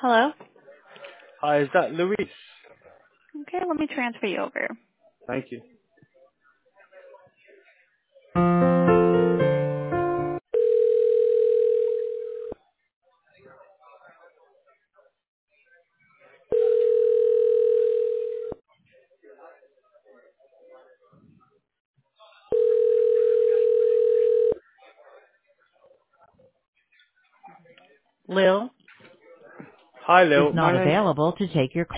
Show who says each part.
Speaker 1: Hello?
Speaker 2: Hi, is that Luis?
Speaker 1: Okay, let me transfer you over.
Speaker 2: Thank you.
Speaker 1: Lil
Speaker 2: Hi,
Speaker 1: is
Speaker 2: Lil.
Speaker 1: not
Speaker 2: My name's
Speaker 1: available to take your